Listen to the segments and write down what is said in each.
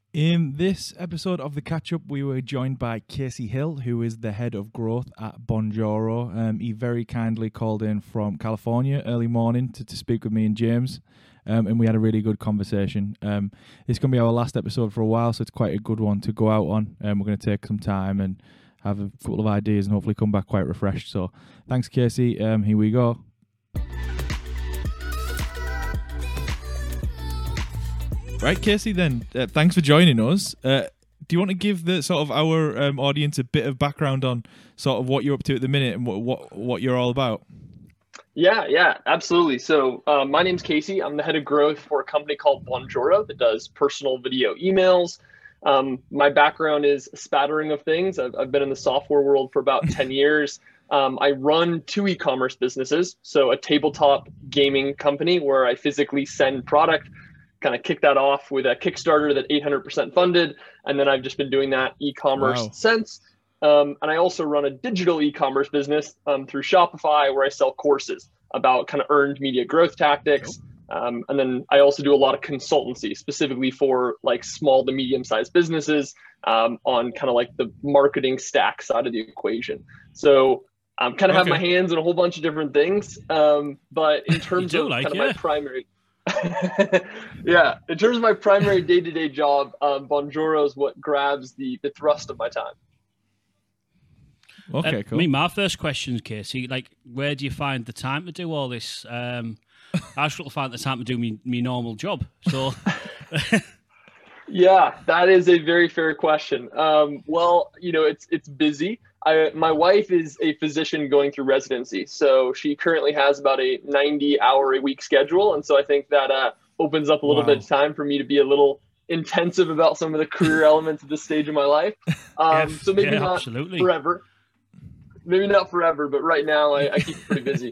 In this episode of The Catch Up, we were joined by Casey Hill, who is the head of growth at Bonjoro. He very kindly called in from California early morning to speak with me and James, and we had a really good conversation. It's going to be our last episode for a while, so it's quite a good one to go out on. We're going to take some time and have a couple of ideas and hopefully come back quite refreshed. So thanks, Casey. Here we go. Right, Casey, then, thanks for joining us. Do you want to give the sort of our audience a bit of background on sort of what you're up to at the minute and what you're all about? Yeah, absolutely. So my name's Casey. I'm the head of growth for a company called Bonjoro that does personal video emails. My background is a spattering of things. I've been in the software world for about 10 years. I run two e-commerce businesses. So a tabletop gaming company where I physically send product, kind of kicked that off with a Kickstarter that 800% funded. And then I've just been doing that e-commerce since. And I also run a digital e-commerce business through Shopify where I sell courses about kind of earned media growth tactics. And then I also do a lot of consultancy specifically for like small to medium-sized businesses on kind of like the marketing stack side of the equation. So I kind of have my hands in a whole bunch of different things. But in terms of kind of my primary... in terms of my primary day-to-day job, Bonjoro is what grabs the thrust of my time. Okay, cool. I mean, my first question is, Casey, like, where do you find the time to do all this? I struggle to find the time to do me normal job. So, yeah, that is a very fair question. Well, you know, it's busy. My wife is a physician going through residency, so she currently has about a 90-hour-a-week schedule, and so I think that opens up a little bit of time for me to be a little intensive about some of the career elements at this stage of my life. So maybe not forever. Maybe not forever, but right now I keep it pretty busy.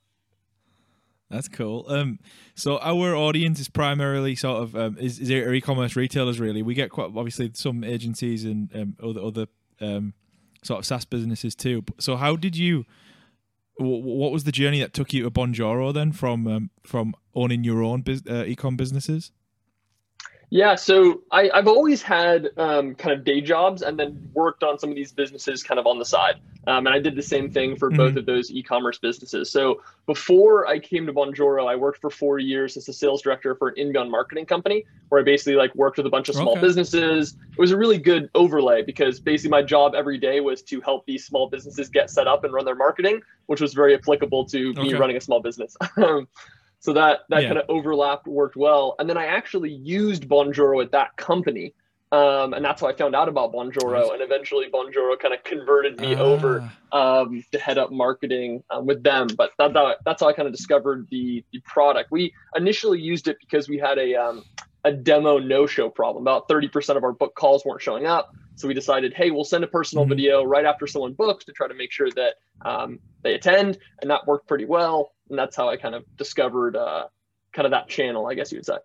That's cool. So our audience is primarily sort of is e-commerce retailers. Really, we get quite obviously some agencies and other sort of SaaS businesses too. So how did you? What was the journey that took you to Bonjoro then from owning your own e-com businesses? Yeah, so I've always had kind of day jobs and then worked on some of these businesses kind of on the side. And I did the same thing for both of those e-commerce businesses. So before I came to Bonjoro, I worked for 4 years as a sales director for an inbound marketing company where I basically like worked with a bunch of small businesses. It was a really good overlay because basically my job every day was to help these small businesses get set up and run their marketing, which was very applicable to me running a small business. So that kind of overlap worked well. And then I actually used Bonjoro at that company. And that's how I found out about Bonjoro. And eventually Bonjoro kind of converted me over to head up marketing with them. But that's how I kind of discovered the product. We initially used it because we had a demo no-show problem. About 30% of our book calls weren't showing up. So we decided, hey, we'll send a personal video right after someone books to try to make sure that they attend. And that worked pretty well. And that's how I kind of discovered kind of that channel, I guess you would say.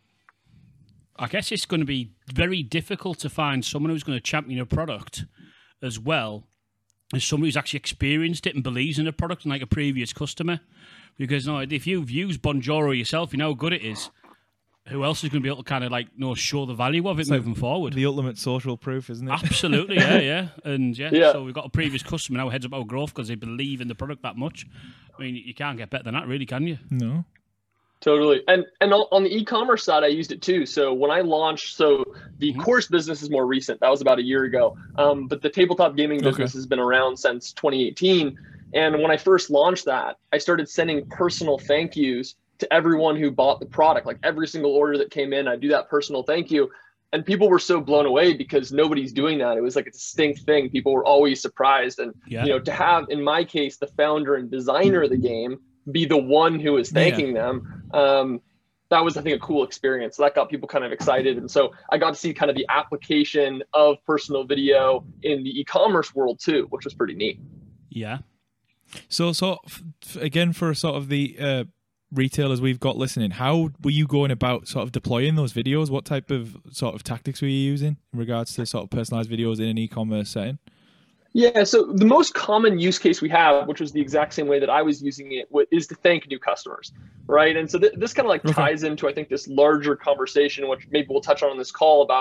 I guess it's going to be very difficult to find someone who's going to champion a product as well as someone who's actually experienced it and believes in the product and like a previous customer. Because if you've used Bonjoro yourself, you know how good it is. Who else is going to be able to kind of like show the value of it moving forward? The ultimate social proof, isn't it? Absolutely, yeah. And so we've got a previous customer now heads up our growth because they believe in the product that much. I mean, you can't get better than that, really, can you? No. Totally. And on the e-commerce side, I used it too. So when I launched, the course business is more recent. That was about a year ago. But the tabletop gaming business has been around since 2018. And when I first launched that, I started sending personal thank yous to everyone who bought the product. Like every single order that came in, I do that personal thank you. And people were so blown away because nobody's doing that. It was like a distinct thing. People were always surprised. And, to have, in my case, the founder and designer of the game be the one who is thanking them, that was, I think, a cool experience. So that got people kind of excited. And so I got to see kind of the application of personal video in the e-commerce world too, which was pretty neat. Yeah. So again, for sort of the retailers we've got listening, how were you going about sort of deploying those videos? What type of sort of tactics were you using in regards to sort of personalized videos in an e-commerce setting? Yeah, so the most common use case we have, which was the exact same way that I was using it, is to thank new customers, right? And so this kind of like ties into, I think, this larger conversation, which maybe we'll touch on this call about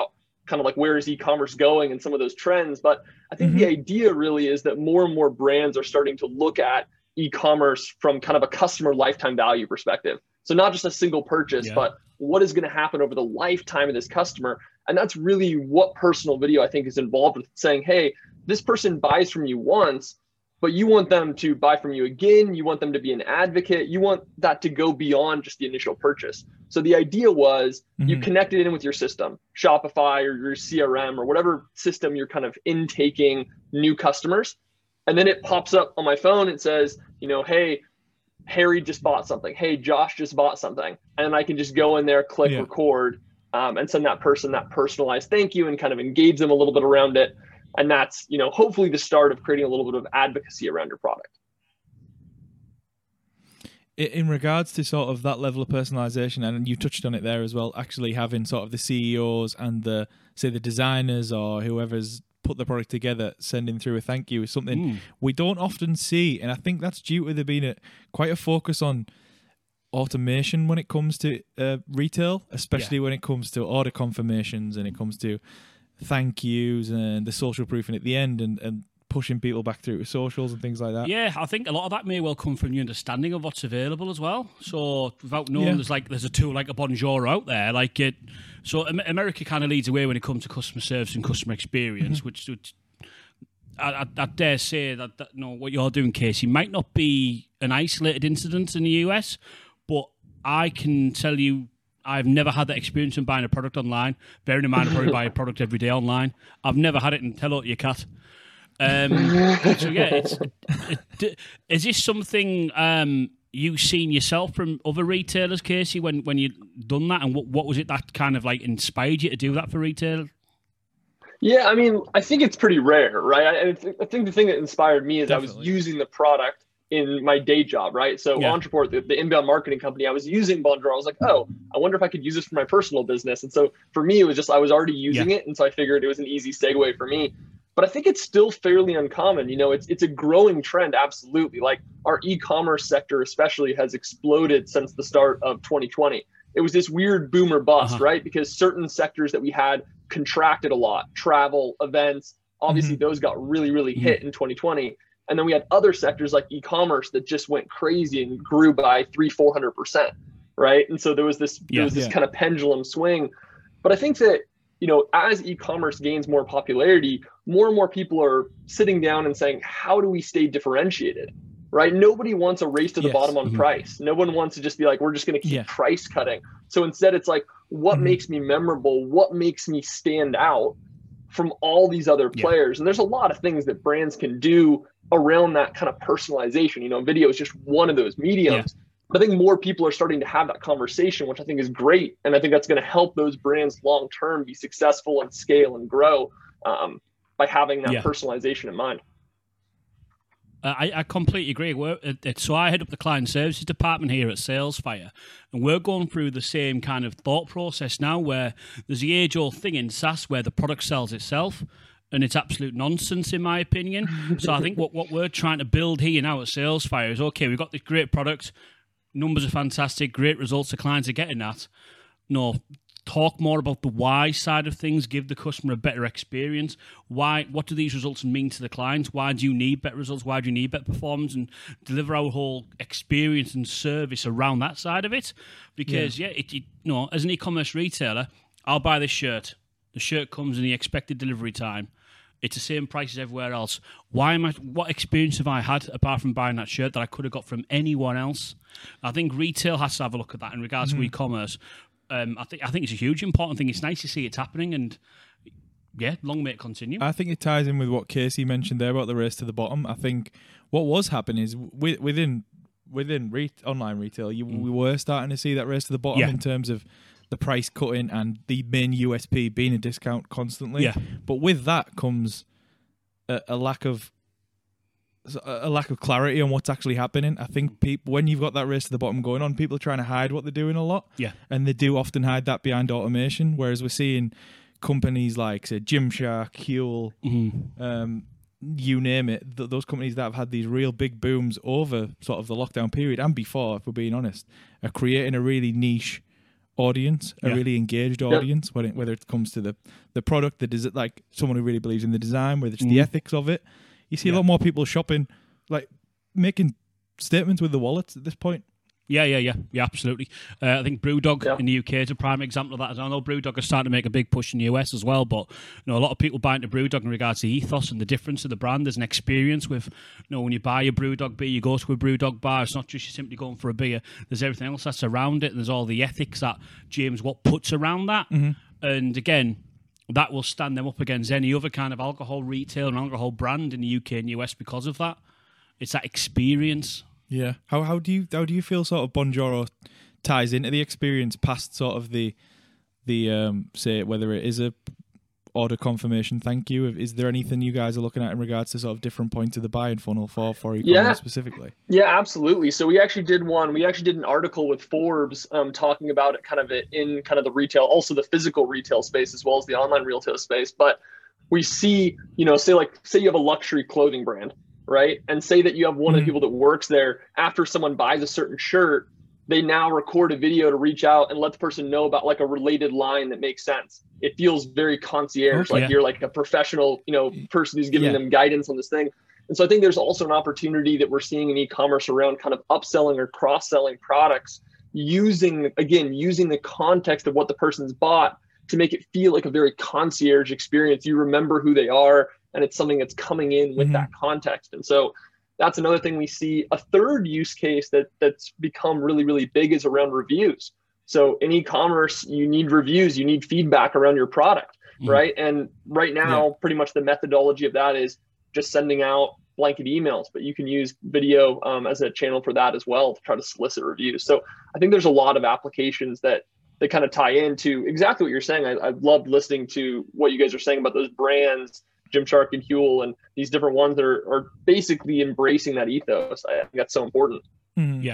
kind of like where is e-commerce going and some of those trends. But I think the idea really is that more and more brands are starting to look at e-commerce from kind of a customer lifetime value perspective. So not just a single purchase, but what is going to happen over the lifetime of this customer. And that's really what personal video, I think, is involved with, saying, hey, this person buys from you once, but you want them to buy from you again. You want them to be an advocate. You want that to go beyond just the initial purchase. So the idea was you connected in with your system, Shopify or your CRM or whatever system you're kind of intaking new customers. And then it pops up on my phone. It says, hey, Harry just bought something. Hey, Josh just bought something. And I can just go in there, click record, and send that person that personalized thank you and kind of engage them a little bit around it. And that's, hopefully the start of creating a little bit of advocacy around your product. In regards to sort of that level of personalization, and you touched on it there as well, actually having sort of the CEOs and the designers or whoever's put the product together, sending through a thank you is something we don't often see. And I think that's due to there being quite a focus on automation when it comes to retail, especially when it comes to order confirmations and it comes to thank yous and the social proofing at the end and pushing people back through to socials and things like that. Yeah, I think a lot of that may well come from your understanding of what's available as well. So without knowing there's a tool like a Bonjour out there, so America kind of leads the way when it comes to customer service and customer experience, which I dare say that what you're doing, Casey, might not be an isolated incident in the US, but I can tell you I've never had that experience in buying a product online. Bearing in mind, I probably buy a product every day online. I've never had it, and hello to your cat. So yeah, is this something you've seen yourself from other retailers, Casey, when you've done that? And what was it that kind of like inspired you to do that for retail? Yeah, I mean, I think it's pretty rare, right? I think the thing that inspired me is Definitely. I was using the product in my day job, right? So Ontraport, the inbound marketing company, I was using Bonjour. I was like, oh, I wonder if I could use this for my personal business. And so for me, it was just, I was already using it. And so I figured it was an easy segue for me. But I think it's still fairly uncommon. It's a growing trend. Absolutely. Like our e-commerce sector, especially, has exploded since the start of 2020. It was this weird boom or bust, right? Because certain sectors that we had contracted a lot, travel, events, obviously those got really, really hit in 2020. And then we had other sectors like e-commerce that just went crazy and grew by 300-400%, right? And so there was this kind of pendulum swing. But I think that, as e-commerce gains more popularity, more and more people are sitting down and saying, how do we stay differentiated, right? Nobody wants a race to the bottom on price. No one wants to just be like, we're just going to keep price cutting. So instead it's like, what makes me memorable? What makes me stand out from all these other players? And there's a lot of things that brands can do around that kind of personalization. Video is just one of those mediums. But I think more people are starting to have that conversation, which I think is great. And I think that's going to help those brands long-term be successful and scale and grow by having that personalization in mind. I completely agree. So I head up the client services department here at SalesFire, and we're going through the same kind of thought process now, where there's the age-old thing in SaaS where the product sells itself, and it's absolute nonsense in my opinion. So I think what we're trying to build here now at SalesFire is, okay, we've got this great product, numbers are fantastic, great results, the clients are getting that. No, talk more about the why side of things, give the customer a better experience. What do these results mean to the clients? Why do you need better results? Why do you need better performance? And deliver our whole experience and service around that side of it. Because as an e-commerce retailer, I'll buy this shirt. The shirt comes in the expected delivery time. It's the same price as everywhere else. What experience have I had apart from buying that shirt that I could have got from anyone else? I think retail has to have a look at that in regards to e-commerce. I think it's a huge important thing. It's nice to see it's happening, and long may it continue. I think it ties in with what Casey mentioned there about the race to the bottom. I think what was happening is within online retail, we were starting to see that race to the bottom in terms of the price cutting and the main USP being a discount constantly. Yeah. But with that comes a lack of clarity on what's actually happening. I think people, when you've got that race to the bottom going on, people are trying to hide what they're doing a lot. Yeah. And they do often hide that behind automation. Whereas we're seeing companies like, say, Gymshark, Huel, you name it, those companies that have had these real big booms over sort of the lockdown period and before, if we're being honest, are creating a really niche audience, a really engaged audience, whether it comes to the product, like someone who really believes in the design, whether it's the ethics of it. You see a lot more people shopping, like making statements with the wallets at this point. Yeah, absolutely. I think Brewdog in the UK is a prime example of that. I know Brewdog are starting to make a big push in the US as well, but a lot of people buy into Brewdog in regards to the ethos and the difference of the brand. There's an experience with, when you buy a Brewdog beer, you go to a Brewdog bar. It's not just you simply going for a beer. There's everything else that's around it. And there's all the ethics that James Watt puts around that. And again, that will stand them up against any other kind of alcohol retail and alcohol brand in the UK and US because of that. It's that experience. Yeah. How do you feel sort of Bonjoro ties into the experience past sort of the say whether it is a order confirmation thank you? Is there anything you guys are looking at in regards to sort of different points of the buying funnel for e-commerce specifically? Yeah, absolutely. So we actually did an article with Forbes talking about it kind of in kind of the retail, also the physical retail space as well as the online retail space. But we see, say you have a luxury clothing brand, right? And say that you have one of the people that works there, after someone buys a certain shirt, they now record a video to reach out and let the person know about like a related line that makes sense. It feels very concierge, you're like a professional, person who's giving them guidance on this thing. And so I think there's also an opportunity that we're seeing in e-commerce around kind of upselling or cross-selling products, using the context of what the person's bought to make it feel like a very concierge experience. You remember who they are, and it's something that's coming in with that context. And so that's another thing we see. A third use case that's become really, really big is around reviews. So in e-commerce, you need reviews, you need feedback around your product, right? And right now, pretty much the methodology of that is just sending out blanket emails, but you can use video as a channel for that as well to try to solicit reviews. So I think there's a lot of applications that kind of tie into exactly what you're saying. I loved listening to what you guys are saying about those brands, Gymshark and Huel, and these different ones that are basically embracing that ethos. I think that's so important. Yeah.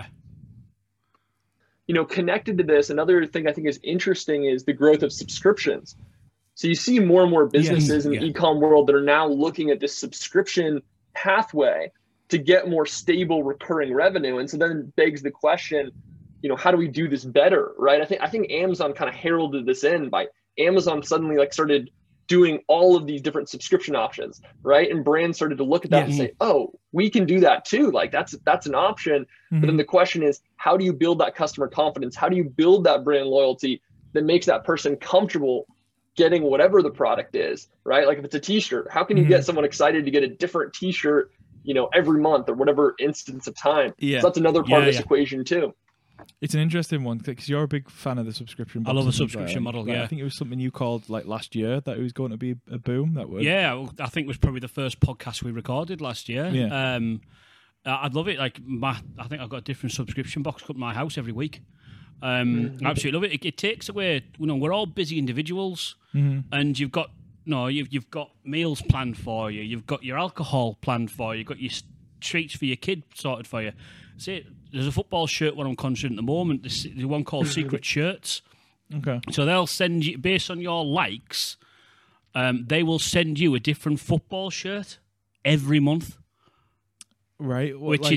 Connected to this, another thing I think is interesting is the growth of subscriptions. So you see more and more businesses in the e-com world that are now looking at this subscription pathway to get more stable recurring revenue. And so then it begs the question, how do we do this better, right? I think Amazon kind of heralded this in by Amazon suddenly started doing all of these different subscription options, right? And brands started to look at that and say, oh, we can do that too. Like that's an option. But then the question is, how do you build that customer confidence? How do you build that brand loyalty that makes that person comfortable getting whatever the product is, right? Like if it's a t-shirt, how can you get someone excited to get a different t-shirt, every month or whatever instance of time? So that's another part of this equation too. It's an interesting one because you're a big fan of the subscription box. I love the subscription model, I think it was something you called last year that it was going to be a boom. That would. Yeah, I think it was probably the first podcast we recorded last year. Yeah. I'd love it. I think I've got a different subscription box come to my house every week. I absolutely love it. It takes away, we're all busy individuals, and you've got meals planned for you. You've got your alcohol planned for you. You've got your treats for your kid sorted for you. See, there's a football shirt one I'm considering at the moment. There's one called Secret Shirts. Okay. So they'll send you, based on your likes, they will send you a different football shirt every month. Right.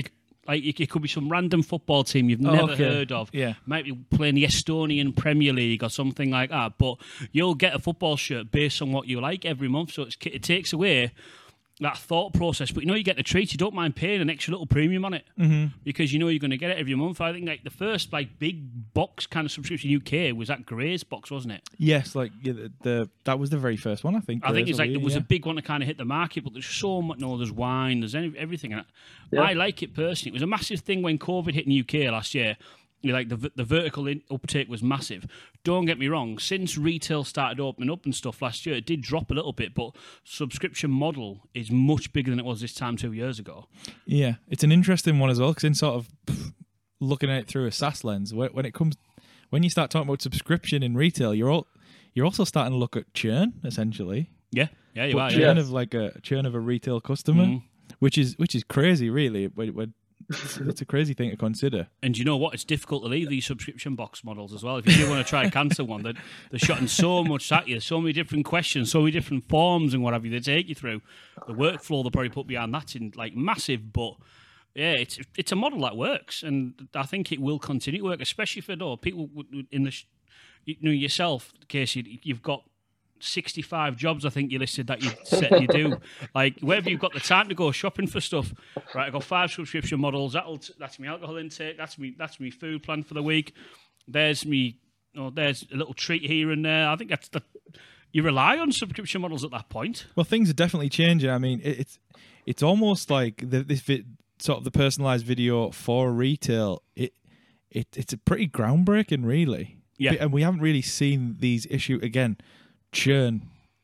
It could be some random football team you've never heard of. Yeah. Might be playing the Estonian Premier League or something like that. But you'll get a football shirt based on what you like every month. So it takes away that thought process. But you get the treat, you don't mind paying an extra little premium on it because you're going to get it every month. I think the first big box kind of subscription UK was that Graze box, wasn't it? Yes, that was the very first one, I think. I think it's there was a big one to kind of hit the market, but there's so much. There's wine, there's everything. I like it personally. It was a massive thing when COVID hit in the UK last year. The vertical uptake was massive. Don't get me wrong, since retail started opening up and stuff last year, it did drop a little bit, but subscription model is much bigger than it was this time 2 years ago. Yeah, it's an interesting one as well, because in sort of looking at it through a SaaS lens, when you start talking about subscription in retail, you're also starting to look at churn, essentially. Yeah, you are. Churn of churn of a retail customer, which is crazy, really. It's a crazy thing to consider. And you know what? It's difficult to leave these subscription box models as well. If you do want to try a cancer one, they're shotting so much at you, so many different questions, so many different forms and what have you they take you through. The workflow they'll probably put behind that's massive, but yeah, it's a model that works, and I think it will continue to work, especially for people in the you know yourself, Casey, you've got 65 jobs, I think you listed that you said you do. Like, wherever you've got the time to go shopping for stuff, right? I've got 5 subscription models. That's my alcohol intake. That's me food plan for the week. There's there's a little treat here and there. I think you rely on subscription models at that point. Well, things are definitely changing. I mean, it's almost like sort of the personalized video for retail. It's a pretty groundbreaking, really. Yeah, and we haven't really seen these churn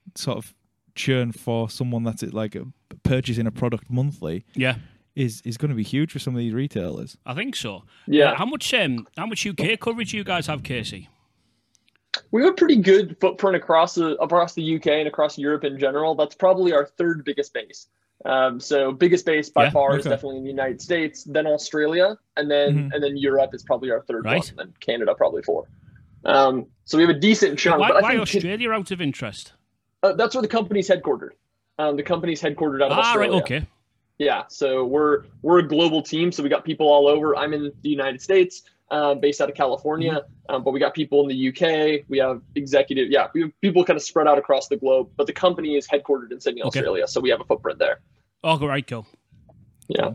for someone that's like purchasing a product monthly. Yeah, is going to be huge for some of these retailers. I think so. Yeah. How much UK coverage do you guys have, Casey? We have a pretty good footprint across the UK and across Europe in general. That's probably our 3rd biggest base. So biggest base by far is definitely in the United States, then Australia, and then Europe is probably our 3rd one, and then Canada probably 4. So we have a decent chunk. Why Australia out of interest? That's where the company's headquartered. The company's headquartered out of Australia. Right, okay. Yeah, so we're a global team, so we got people all over. I'm in the United States, based out of California, but we got people in the UK. We have we have people kind of spread out across the globe, but the company is headquartered in Sydney, Australia, so we have a footprint there. Oh, right, cool. Yeah.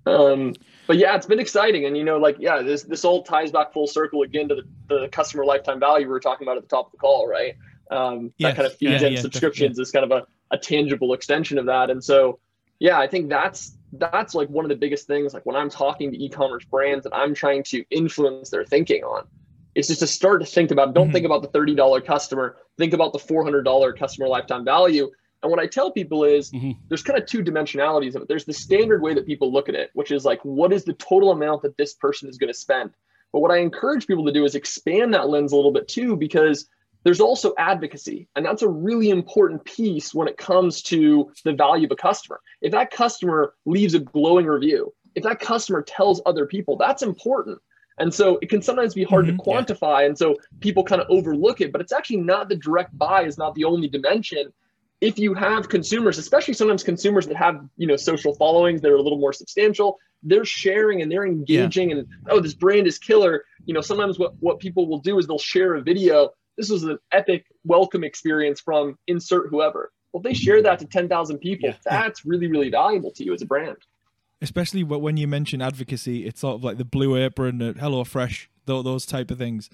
But yeah, it's been exciting. And, this all ties back full circle again to the customer lifetime value we were talking about at the top of the call, right? That kind of feeds in subscriptions is kind of a tangible extension of that. And so, yeah, I think that's like one of the biggest things, like when I'm talking to e-commerce brands and I'm trying to influence their thinking on, it's just to start to think about, don't think about the $30 customer, think about the $400 customer lifetime value. And what I tell people is there's kind of 2 dimensionalities of it. There's the standard way that people look at it, which is like, what is the total amount that this person is going to spend? But what I encourage people to do is expand that lens a little bit too, because there's also advocacy. And that's a really important piece when it comes to the value of a customer. If that customer leaves a glowing review, if that customer tells other people, that's important. And so it can sometimes be hard to quantify. And so people kind of overlook it, but it's actually not the direct buy is not the only dimension. If you have consumers, especially sometimes consumers that have, social followings that are a little more substantial, they're sharing and they're engaging and, this brand is killer. Sometimes what people will do is they'll share a video. This was an epic welcome experience from insert whoever. Well, if they share that to 10,000 people, that's really, really valuable to you as a brand. Especially when you mention advocacy, it's sort of like the Blue Apron, HelloFresh, those type of things.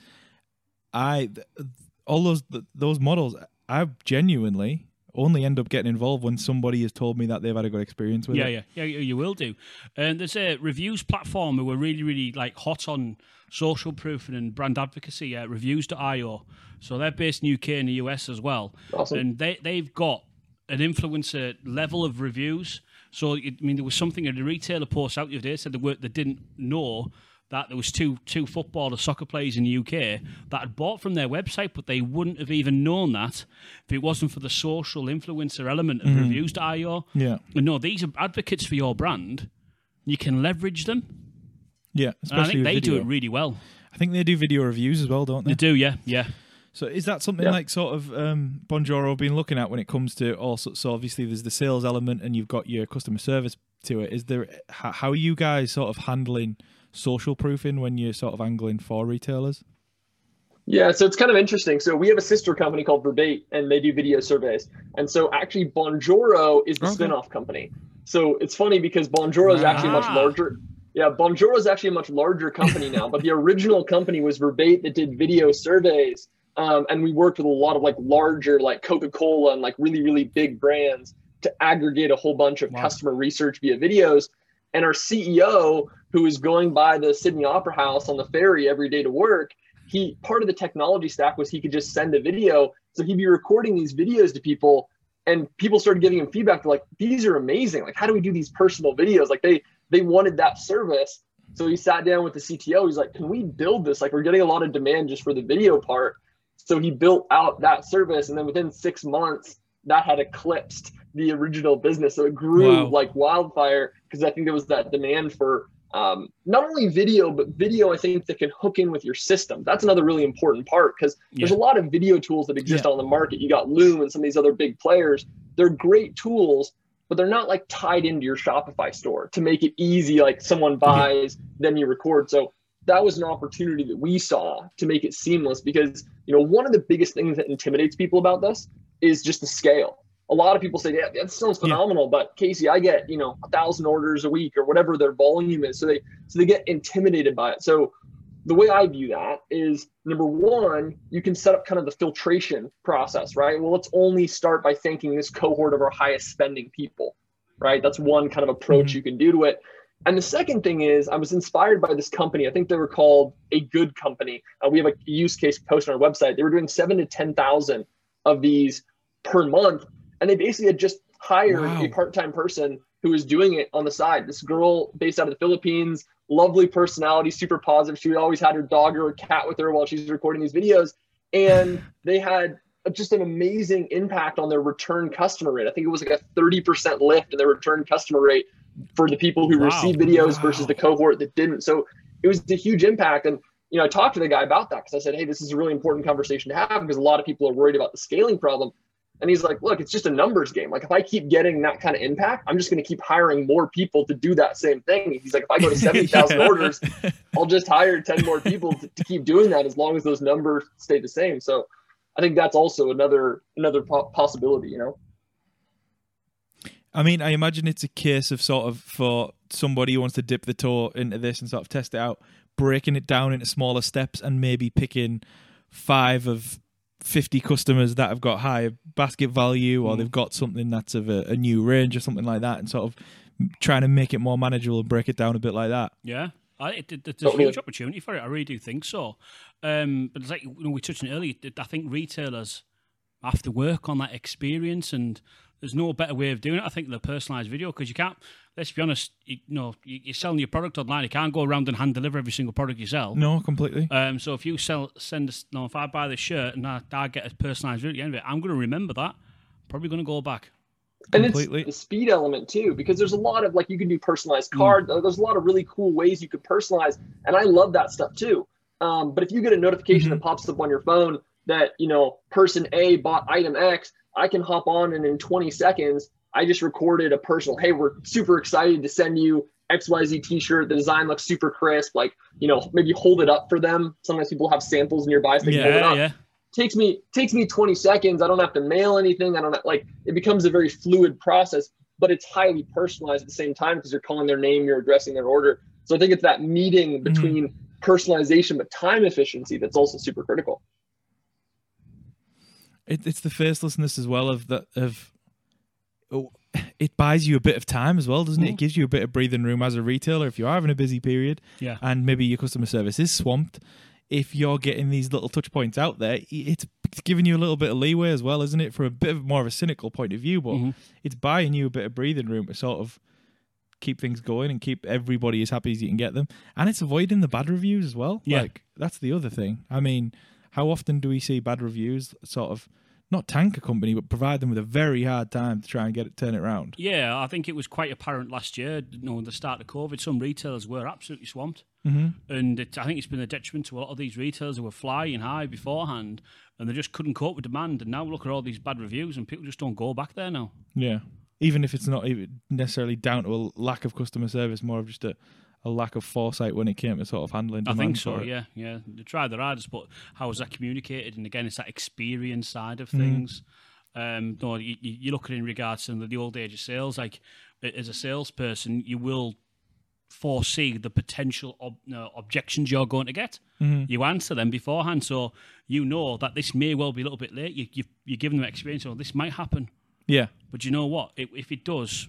All those models, I genuinely only end up getting involved when somebody has told me that they've had a good experience with it. Yeah, you will do. And there's a reviews platform who are really, really like hot on social proofing and brand advocacy, reviews.io. So they're based in UK and the US as well. Awesome. And they've got an influencer level of reviews. So, there was something in the retailer post out the other day said they didn't know that there was two soccer players in the UK that had bought from their website, but they wouldn't have even known that if it wasn't for the social influencer element of reviews.io. Yeah. And no, these are advocates for your brand. You can leverage them. Yeah, especially I think they do it really well. I think they do video reviews as well, don't they? They do, yeah. So is that something like sort of Bonjoro been looking at when it comes to also? So obviously there's the sales element and you've got your customer service to it. Is there how are you guys sort of handling social proofing when you're sort of angling for retailers? Yeah, so it's kind of interesting. So we have a sister company called Verbate, and they do video surveys. And so actually Bonjoro is the spinoff company. So it's funny because Bonjoro is actually much larger. Yeah, Bonjoro is actually a much larger company now, but the original company was Verbate that did video surveys. And we worked with a lot of like larger, like Coca-Cola and like really, really big brands to aggregate a whole bunch of customer research via videos. And our CEO, who is going by the Sydney Opera House on the ferry every day to work, part of the technology stack was he could just send a video. So he'd be recording these videos to people, and people started giving him feedback. They're like, these are amazing. Like, how do we do these personal videos? Like they wanted that service. So he sat down with the CTO. He's like, can we build this? Like, we're getting a lot of demand just for the video part. So he built out that service. And then within 6 months, that had eclipsed the original business. So it grew like wildfire because I think there was that demand for not only video, but video, I think, that can hook in with your system. That's another really important part because there's a lot of video tools that exist on the market. You got Loom and some of these other big players. They're great tools, but they're not like tied into your Shopify store to make it easy. Like someone buys, then you record. So that was an opportunity that we saw to make it seamless, because, you know, one of the biggest things that intimidates people about this is just the scale. A lot of people say, yeah, that sounds phenomenal, but Casey, I get, you know, 1,000 orders a week or whatever their volume is. So they get intimidated by it. So the way I view that is, number one, you can set up kind of the filtration process, right? Well, let's only start by thanking this cohort of our highest spending people, right? That's one kind of approach you can do to it. And the second thing is, I was inspired by this company. I think they were called A Good Company. We have a use case posted on our website. They were doing 7,000 to 10,000 of these per month. And they basically had just hired a part-time person who was doing it on the side. This girl based out of the Philippines, lovely personality, super positive. She always had her dog or her cat with her while she's recording these videos. And they had just an amazing impact on their return customer rate. I think it was like a 30% lift in their return customer rate for the people who received videos versus the cohort that didn't. So it was a huge impact. And, you know, I talked to the guy about that because I said, hey, this is a really important conversation to have because a lot of people are worried about the scaling problem. And he's like, look, it's just a numbers game. Like, if I keep getting that kind of impact, I'm just going to keep hiring more people to do that same thing. He's like, if I go to 70,000 orders, I'll just hire 10 more people to keep doing that as long as those numbers stay the same. So I think that's also another possibility, you know? I mean, I imagine it's a case of sort of, for somebody who wants to dip the toe into this and sort of test it out, breaking it down into smaller steps and maybe picking 5 of 50 customers that have got higher basket value, or they've got something that's of a new range or something like that, and sort of trying to make it more manageable and break it down a bit like that. Yeah, it's a huge opportunity for it. I really do think so. But it's like, you know, we touched on it earlier. I think retailers have to work on that experience, and there's no better way of doing it, I think, than a personalised video, because you can't, let's be honest, you're selling your product online. You can't go around and hand deliver every single product you sell. No, completely. So if you if I buy this shirt and I get a personalised video at the end of it, I'm going to remember that. Probably going to go back. And completely. It's the speed element too, because there's a lot of, like, you can do personalized cards. There's a lot of really cool ways you could personalize, and I love that stuff too. But if you get a notification that pops up on your phone that, you know, person A bought item X, I can hop on and in 20 seconds, I just recorded a personal, hey, we're super excited to send you XYZ t-shirt. The design looks super crisp. Like, you know, maybe hold it up for them. Sometimes people have samples nearby, so they can hold it up. Yeah. Takes me 20 seconds. I don't have to mail anything. It becomes a very fluid process, but it's highly personalized at the same time because you're calling their name, you're addressing their order. So I think it's that meeting between personalization but time efficiency that's also super critical. It's the facelessness as well it buys you a bit of time as well, doesn't it? It gives you a bit of breathing room as a retailer if you are having a busy period, and maybe your customer service is swamped. If you're getting these little touch points out there, it's giving you a little bit of leeway as well, isn't it? For a bit of more of a cynical point of view, but it's buying you a bit of breathing room to sort of keep things going and keep everybody as happy as you can get them. And it's avoiding the bad reviews as well. Yeah. Like, that's the other thing. I mean, how often do we see bad reviews sort of not tank a company, but provide them with a very hard time to try and turn it around? Yeah, I think it was quite apparent last year, you know, at the start of COVID, some retailers were absolutely swamped. And I think it's been a detriment to a lot of these retailers who were flying high beforehand, and they just couldn't cope with demand. And now look at all these bad reviews, and people just don't go back there now. Yeah, even if it's not even necessarily down to a lack of customer service, more of just a lack of foresight when it came to sort of handling demand. I think so, yeah. They tried their hardest, but how was that communicated? And again, it's that experience side of things. No, you look at it in regards to the old age of sales. Like, as a salesperson, you will foresee the potential objections you're going to get. You answer them beforehand, so you know that this may well be a little bit late. You're giving them experience, or this might happen. Yeah. But you know what? If it does,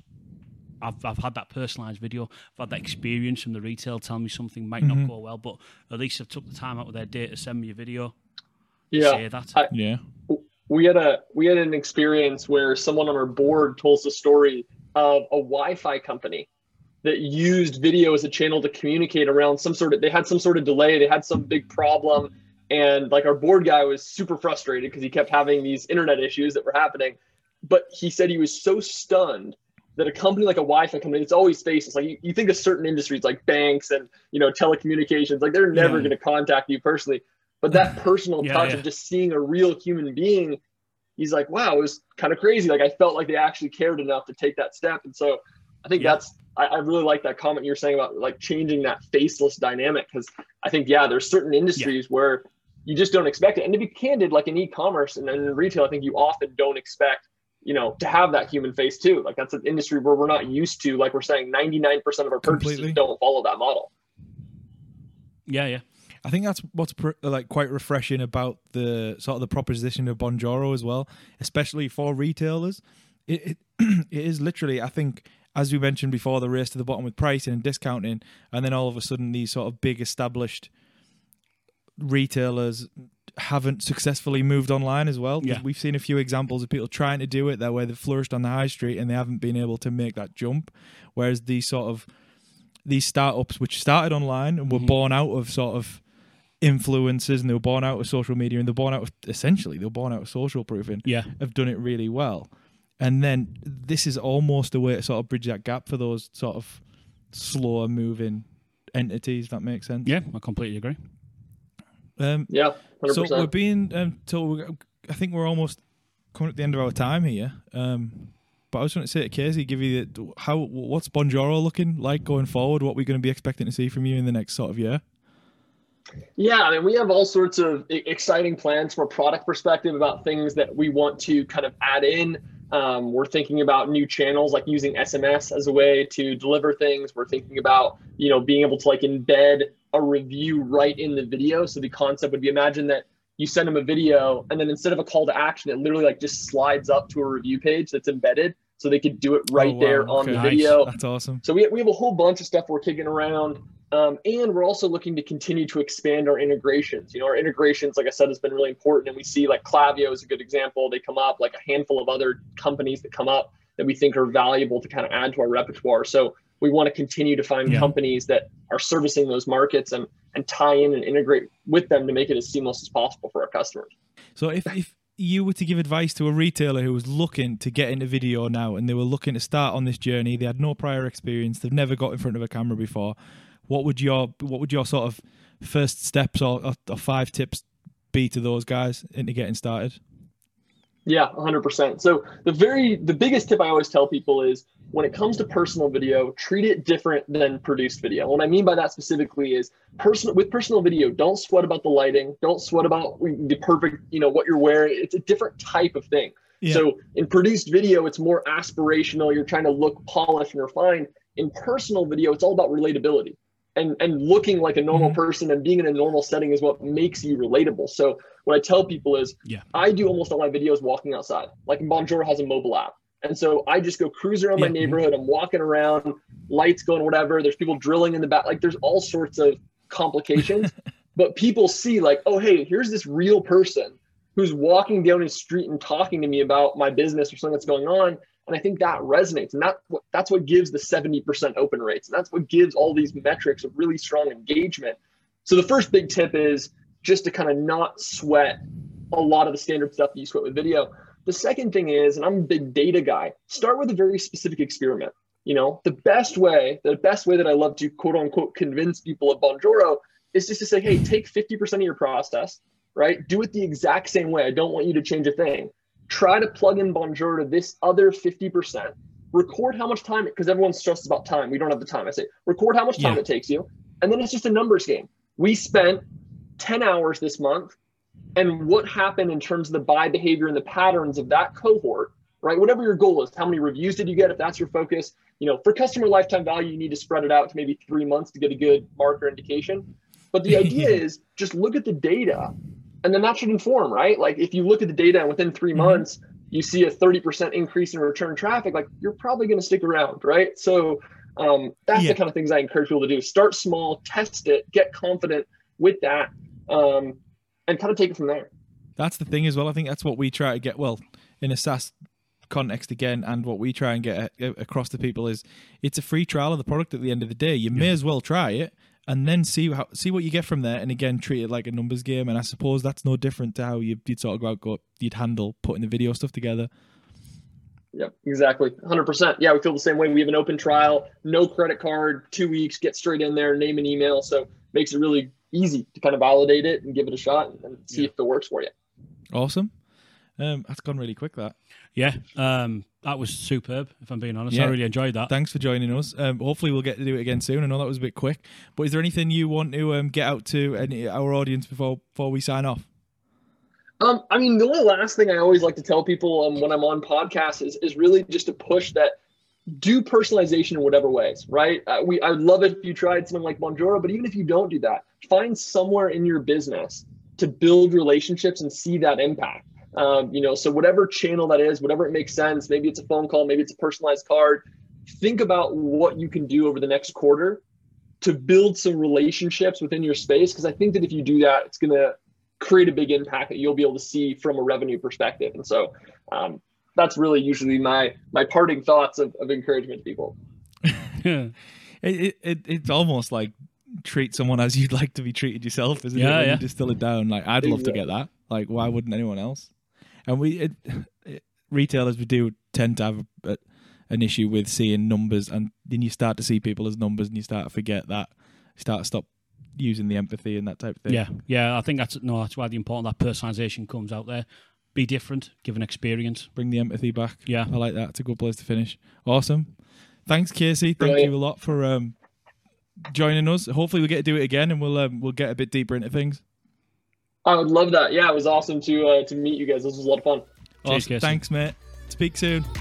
I've had that personalised video. I've had that experience from the retail telling me something might not go well, but at least I've took the time out of their day to send me a video. Yeah. Say that. We had an experience where someone on our board told us a story of a Wi-Fi company that used video as a channel to communicate around they had some sort of delay. They had some big problem. And like, our board guy was super frustrated because he kept having these internet issues that were happening. But he said he was so stunned that a company like a Wi-Fi company, it's always faces. Like, you think of certain industries like banks and, you know, telecommunications, like, they're never going to contact you personally. But that personal touch of just seeing a real human being, he's like, wow, it was kind of crazy. Like, I felt like they actually cared enough to take that step. And so I think I really like that comment you're saying about like changing that faceless dynamic, because I think, yeah, there's certain industries where you just don't expect it. And to be candid, like in e-commerce and in retail, I think you often don't expect, to have that human face too. Like that's an industry where we're not used to, like we're saying, 99% of our purchases don't follow that model. Yeah. I think that's what's like quite refreshing about the sort of the proposition of Bonjoro as well, especially for retailers. It is literally, I think, as we mentioned before, the race to the bottom with pricing and discounting, and then all of a sudden these sort of big established retailers haven't successfully moved online as well. Yeah. We've seen a few examples of people trying to do it that way, they've flourished on the high street and they haven't been able to make that jump. Whereas these startups which started online and were born out of sort of influencers, and they were born out of social media, and they were born out of social proofing, have done it really well. And then this is almost a way to sort of bridge that gap for those sort of slower moving entities, if that makes sense. Yeah, I completely agree. 100%. So we're being told, I think we're almost coming at the end of our time here. But I was going to say to Casey, what's Bonjoro looking like going forward? What we're going to be expecting to see from you in the next sort of year? Yeah, I mean, we have all sorts of exciting plans from a product perspective about things that we want to kind of add in. We're thinking about new channels, like using SMS as a way to deliver things. We're thinking about, being able to like embed a review right in the video. So the concept would be, imagine that you send them a video and then instead of a call to action, it literally like just slides up to a review page that's embedded. So they could do it right there on the video. That's awesome. So we have a whole bunch of stuff we're kicking around. And we're also looking to continue to expand our integrations. Our integrations, like I said, has been really important. And we see like Klaviyo is a good example. They come up, like a handful of other companies that come up that we think are valuable to kind of add to our repertoire. So we want to continue to find companies that are servicing those markets and tie in and integrate with them to make it as seamless as possible for our customers. So if you were to give advice to a retailer who was looking to get into video now and they were looking to start on this journey, they had no prior experience, they've never got in front of a camera before, what would your sort of first steps or 5 tips be to those guys into getting started? Yeah, 100%. So the biggest tip I always tell people is when it comes to personal video, treat it different than produced video. What I mean by that specifically is with personal video, don't sweat about the lighting, don't sweat about the perfect, what you're wearing. It's a different type of thing. Yeah. So in produced video, it's more aspirational. You're trying to look polished and refined. In personal video, it's all about relatability. And looking like a normal person and being in a normal setting is what makes you relatable. So what I tell people is I do almost all my videos walking outside. Like Bonjoro has a mobile app. And so I just go cruise around my neighborhood. I'm walking around, lights going, whatever. There's people drilling in the back. Like there's all sorts of complications. But people see like, oh, hey, here's this real person who's walking down the street and talking to me about my business or something that's going on. And I think that resonates. And that's what gives the 70% open rates. And that's what gives all these metrics of really strong engagement. So the first big tip is just to kind of not sweat a lot of the standard stuff that you sweat with video. The second thing is, and I'm a big data guy, start with a very specific experiment. The best way that I love to quote unquote convince people of Bonjoro is just to say, hey, take 50% of your process, right? Do it the exact same way. I don't want you to change a thing. Try to plug in Bonjoro to this other 50%. Record how much time, because everyone's stressed about time. We don't have the time. I say, record how much time it takes you. And then it's just a numbers game. We spent 10 hours this month. And what happened in terms of the buy behavior and the patterns of that cohort, right? Whatever your goal is, how many reviews did you get? If that's your focus, for customer lifetime value, you need to spread it out to maybe 3 months to get a good marker indication. But the idea is just look at the data. And then that should inform, right? Like if you look at the data and within 3 months, you see a 30% increase in return traffic, like you're probably going to stick around, right? So that's the kind of things I encourage people to do. Start small, test it, get confident with that, and kind of take it from there. That's the thing as well. I think that's what we try to get, in a SaaS context again, and what we try and get across to people is it's a free trial of the product at the end of the day. You may as well try it and then see what you get from there, and again treat it like a numbers game. And I suppose that's no different to how you'd sort of you'd handle putting the video stuff together. Yep, exactly. 100%. Yeah, we feel the same way. We have an open trial, no credit card, 2 weeks, get straight in there, name and email. So makes it really easy to kind of validate it and give it a shot and see if it works for you. Awesome. That's gone really quick, that. Yeah, that was superb, if I'm being honest. Yeah. I really enjoyed that. Thanks for joining us. Hopefully we'll get to do it again soon. I know that was a bit quick. But is there anything you want to get out to our audience before we sign off? I mean, the only last thing I always like to tell people when I'm on podcasts is really just to push that do personalization in whatever ways, right? I'd love it if you tried something like Bonjoro, but even if you don't do that, find somewhere in your business to build relationships and see that impact. So whatever channel that is, whatever it makes sense, maybe it's a phone call, maybe it's a personalized card, think about what you can do over the next quarter to build some relationships within your space. Because I think that if you do that, it's going to create a big impact that you'll be able to see from a revenue perspective. And so that's really usually my parting thoughts of encouragement to people. It's almost like treat someone as you'd like to be treated yourself, isn't it? When you distill it down. Like, I'd love to get that. Like, why wouldn't anyone else? And retailers, we do tend to have an issue with seeing numbers, and then you start to see people as numbers, and you start to forget that. You start to stop using the empathy and that type of thing. Yeah. I think that's why the important that personalization comes out there. Be different, give an experience, bring the empathy back. Yeah, I like that. It's a good place to finish. Awesome. Thanks, Casey. Thank you a lot for joining us. Hopefully, we'll get to do it again, and we'll get a bit deeper into things. I would love that. Yeah, it was awesome to meet you guys. This was a lot of fun. Awesome. Thanks, mate. Speak soon.